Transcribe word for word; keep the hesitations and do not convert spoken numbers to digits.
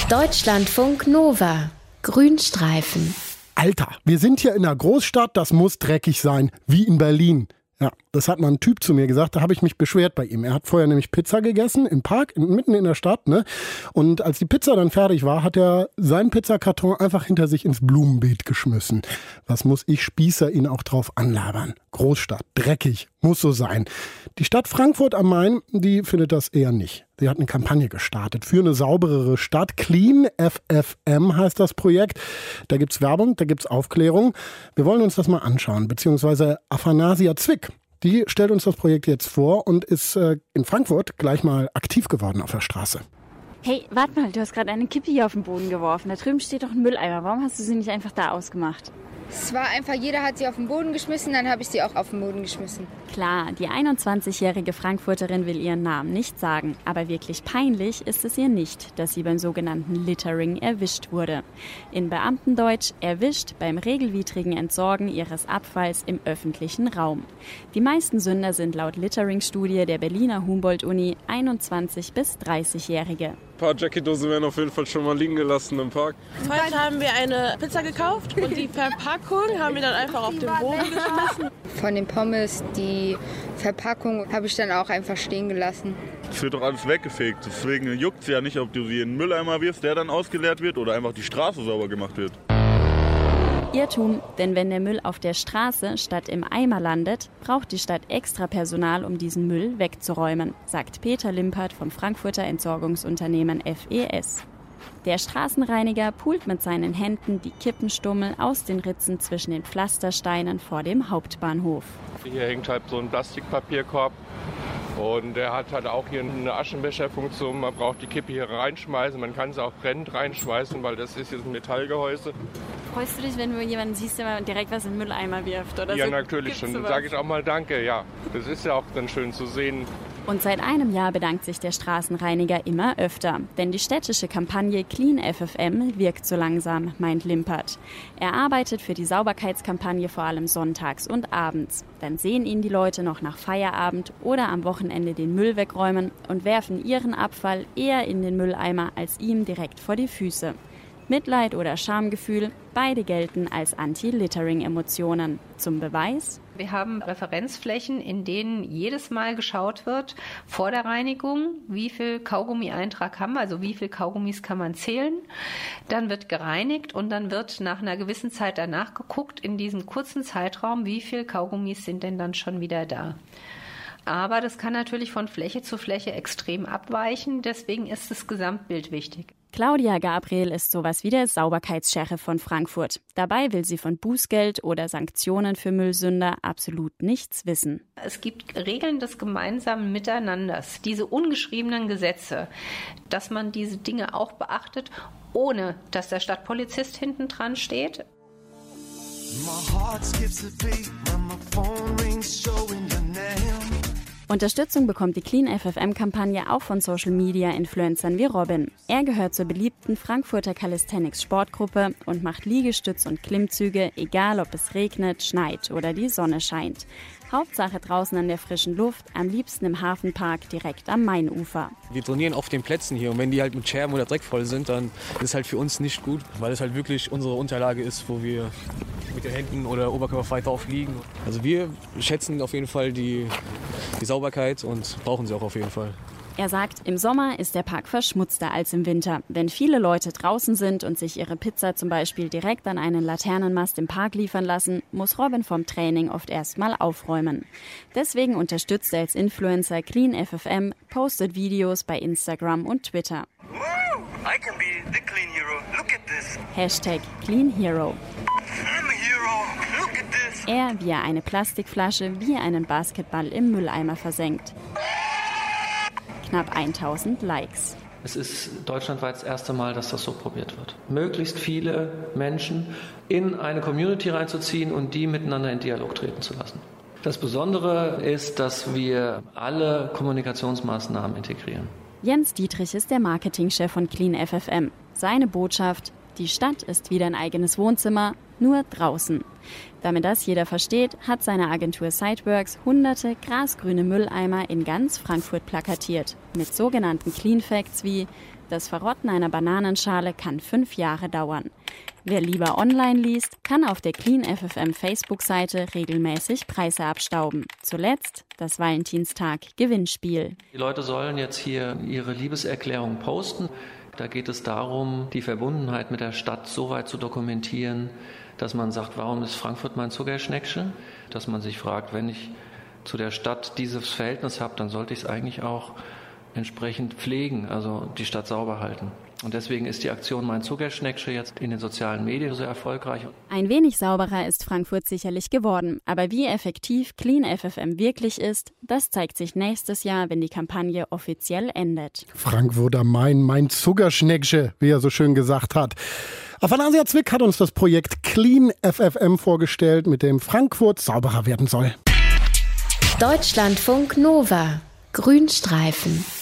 Deutschlandfunk Nova. Grünstreifen. Alter, wir sind hier in einer Großstadt, das muss dreckig sein, wie in Berlin. Ja, das hat mal ein Typ zu mir gesagt, da habe ich mich beschwert bei ihm. Er hat vorher nämlich Pizza gegessen im Park, mitten in der Stadt, ne? Und als die Pizza dann fertig war, hat er seinen Pizzakarton einfach hinter sich ins Blumenbeet geschmissen. Was muss ich Spießer ihn auch drauf anlabern? Großstadt, dreckig, muss so sein. Die Stadt Frankfurt am Main, die findet das eher nicht. Sie hat eine Kampagne gestartet für eine sauberere Stadt. Clean F F M heißt das Projekt. Da gibt's Werbung, da gibt's Aufklärung. Wir wollen uns das mal anschauen, beziehungsweise Aphanasia Zwick. Die stellt uns das Projekt jetzt vor und ist äh, in Frankfurt gleich mal aktiv geworden auf der Straße. Hey, warte mal, du hast gerade eine Kippe hier auf den Boden geworfen. Da drüben steht doch ein Mülleimer. Warum hast du sie nicht einfach da ausgemacht? Es war einfach, jeder hat sie auf den Boden geschmissen, dann habe ich sie auch auf den Boden geschmissen. Klar, die einundzwanzigjährige Frankfurterin will ihren Namen nicht sagen. Aber wirklich peinlich ist es ihr nicht, dass sie beim sogenannten Littering erwischt wurde. In Beamtendeutsch erwischt beim regelwidrigen Entsorgen ihres Abfalls im öffentlichen Raum. Die meisten Sünder sind laut Littering-Studie der Berliner Humboldt-Uni einundzwanzig- bis dreißigjährige. Ein paar Jackie-Dosen werden auf jeden Fall schon mal liegen gelassen im Park. Heute haben wir eine Pizza gekauft und die Verpackung haben wir dann einfach auf den Boden geschmissen. Von den Pommes, die Verpackung habe ich dann auch einfach stehen gelassen. Es wird doch alles weggefegt, deswegen juckt es ja nicht, ob du sie in den Mülleimer wirfst, der dann ausgeleert wird oder einfach die Straße sauber gemacht wird. Irrtum, denn wenn der Müll auf der Straße statt im Eimer landet, braucht die Stadt extra Personal, um diesen Müll wegzuräumen, sagt Peter Limpert vom Frankfurter Entsorgungsunternehmen F E S. Der Straßenreiniger pult mit seinen Händen die Kippenstummel aus den Ritzen zwischen den Pflastersteinen vor dem Hauptbahnhof. Hier hängt halt so ein Plastikpapierkorb und der hat halt auch hier eine Aschenbecherfunktion. Man braucht die Kippe hier reinschmeißen, man kann sie auch brennend reinschmeißen, weil das ist jetzt ein Metallgehäuse. Freust du dich, wenn du jemanden siehst, der direkt was in den Mülleimer wirft? Oder ja, so? natürlich schon. Dann sage ich auch mal Danke, ja. Das ist ja auch dann schön zu sehen. Und seit einem Jahr bedankt sich der Straßenreiniger immer öfter. Denn die städtische Kampagne Clean F F M wirkt so langsam, meint Limpert. Er arbeitet für die Sauberkeitskampagne vor allem sonntags und abends. Dann sehen ihn die Leute noch nach Feierabend oder am Wochenende den Müll wegräumen und werfen ihren Abfall eher in den Mülleimer als ihm direkt vor die Füße. Mitleid oder Schamgefühl, beide gelten als Anti-Littering-Emotionen. Zum Beweis? Wir haben Referenzflächen, in denen jedes Mal geschaut wird, vor der Reinigung, wie viel Kaugummi-Eintrag haben wir, also wie viel Kaugummis kann man zählen. Dann wird gereinigt und dann wird nach einer gewissen Zeit danach geguckt, in diesem kurzen Zeitraum, wie viel Kaugummis sind denn dann schon wieder da. Aber das kann natürlich von Fläche zu Fläche extrem abweichen, deswegen ist das Gesamtbild wichtig. Claudia Gabriel ist sowas wie der Sauberkeitschef von Frankfurt. Dabei will sie von Bußgeld oder Sanktionen für Müllsünder absolut nichts wissen. Es gibt Regeln des gemeinsamen Miteinanders, diese ungeschriebenen Gesetze, dass man diese Dinge auch beachtet, ohne dass der Stadtpolizist hinten dran steht. Unterstützung bekommt die Clean F F M-Kampagne auch von Social-Media-Influencern wie Robin. Er gehört zur beliebten Frankfurter Calisthenics-Sportgruppe und macht Liegestütz und Klimmzüge, egal ob es regnet, schneit oder die Sonne scheint. Hauptsache draußen an der frischen Luft, am liebsten im Hafenpark direkt am Mainufer. Wir trainieren auf den Plätzen hier und wenn die halt mit Scherben oder Dreck voll sind, dann ist es halt für uns nicht gut, weil es halt wirklich unsere Unterlage ist, wo wir mit den Händen oder Oberkörper frei drauf liegen. Also wir schätzen auf jeden Fall die, die Sauberkeit und brauchen sie auch auf jeden Fall. Er sagt, im Sommer ist der Park verschmutzter als im Winter. Wenn viele Leute draußen sind und sich ihre Pizza zum Beispiel direkt an einen Laternenmast im Park liefern lassen, muss Robin vom Training oft erstmal aufräumen. Deswegen unterstützt er als Influencer Clean F F M, postet Videos bei Instagram und Twitter. Wow, I can be the clean hero. Look at this. Hashtag Clean Hero. I'm a hero. Look at this. Er, wie er eine Plastikflasche wie einen Basketball im Mülleimer versenkt. Knapp tausend Likes. Es ist deutschlandweit das erste Mal, dass das so probiert wird. Möglichst viele Menschen in eine Community reinzuziehen und die miteinander in Dialog treten zu lassen. Das Besondere ist, dass wir alle Kommunikationsmaßnahmen integrieren. Jens Dietrich ist der Marketingchef von Clean F F M. Seine Botschaft: Die Stadt ist wieder ein eigenes Wohnzimmer, nur draußen. Damit das jeder versteht, hat seine Agentur Sideworks hunderte grasgrüne Mülleimer in ganz Frankfurt plakatiert. Mit sogenannten Clean Facts wie: Das Verrotten einer Bananenschale kann fünf Jahre dauern. Wer lieber online liest, kann auf der Clean F F M Facebook-Seite regelmäßig Preise abstauben. Zuletzt das Valentinstag-Gewinnspiel. Die Leute sollen jetzt hier ihre Liebeserklärung posten. Da geht es darum, die Verbundenheit mit der Stadt so weit zu dokumentieren, dass man sagt, warum ist Frankfurt mein Zuckerschneckchen? Dass man sich fragt, wenn ich zu der Stadt dieses Verhältnis habe, dann sollte ich es eigentlich auch entsprechend pflegen, also die Stadt sauber halten. Und deswegen ist die Aktion Mein Zuckerschneckchen jetzt in den sozialen Medien so erfolgreich. Ein wenig sauberer ist Frankfurt sicherlich geworden. Aber wie effektiv Clean F F M wirklich ist, das zeigt sich nächstes Jahr, wenn die Kampagne offiziell endet. Frankfurt am Main, mein Zuckerschneckchen, wie er so schön gesagt hat. Afanasija Zwick hat uns das Projekt Clean F F M vorgestellt, mit dem Frankfurt sauberer werden soll. Deutschlandfunk Nova. Grünstreifen.